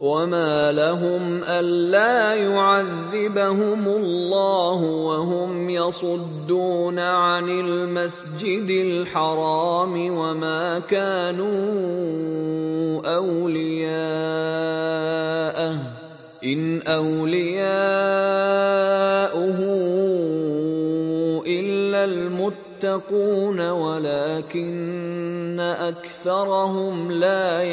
وما لهم ألا يعذبهم الله وهم يصدون عن المسجد الحرام وما كانوا أولياءه إن أولياؤه إلا المتقون ولكن أكثرهم لا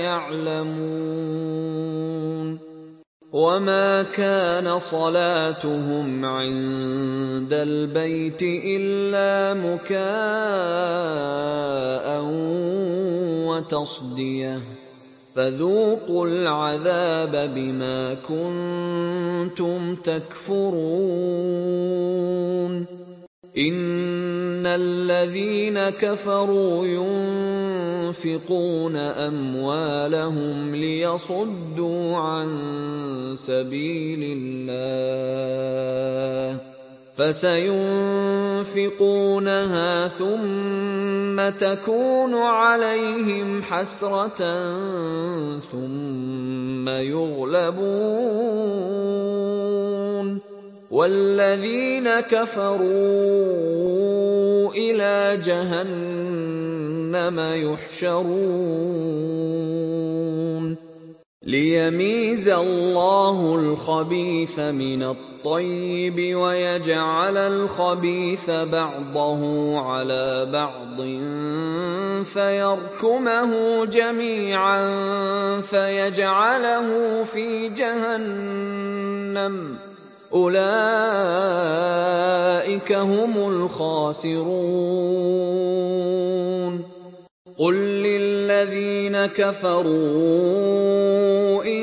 يعلمون وما كان صلاتهم عند البيت إلا مكاء وتصدية فذوقوا العذاب بما كنتم تكفرون إن الذين كفروا ينفقون أموالهم ليصدوا عن سبيل الله فسينفقونها ثم تكون عليهم حسرة ثم يغلبون والذين كفروا إلى جهنم يحشرون ليميز الله الخبيث من الطيب ويجعل الخبيث بعضه على بعض فيركمه جميعا فيجعله في جهنم أولئك هم الخاسرون قل للذين كفروا إن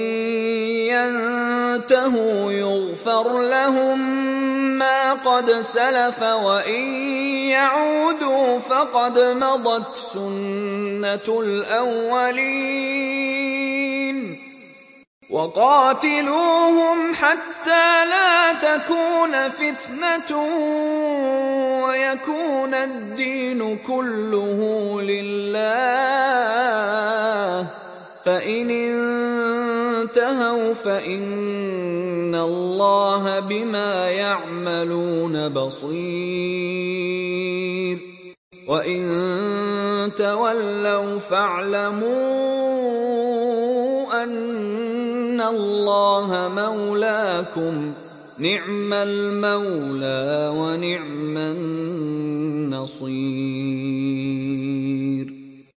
ينتهوا يغفر لهم ما قد سلف وإن يعودوا فقد مضت سنة الأولين وقاتلوهم حتى لا تكون فتنة ويكون الدين كله لله فإن انتهوا فإن الله بما يعملون بصير وإن تولوا فاعلموا أن الله مولاكم نعم المولى ونعم النصير